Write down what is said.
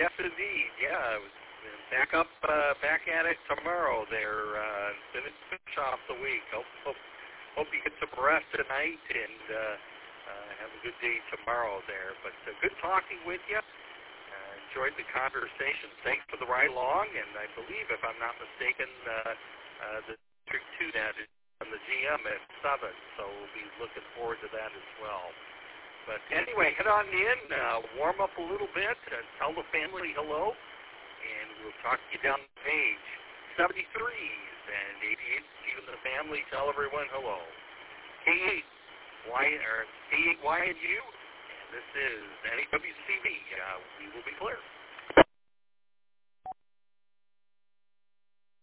Yes, indeed. Yeah, I was back at it tomorrow. There, finish off the week. Hope you get some rest tonight and have a good day tomorrow there. But good talking with you. Enjoyed the conversation. Thanks for the ride along. And I believe, if I'm not mistaken, the District 2 that is on the GM at 7. So we'll be looking forward to that as well. But anyway, head on in, warm up a little bit, tell the family hello, and we'll talk to you down the page. 73s and 88s, even the family, tell everyone hello. K8YNU, and this is NAWCB. We will be clear.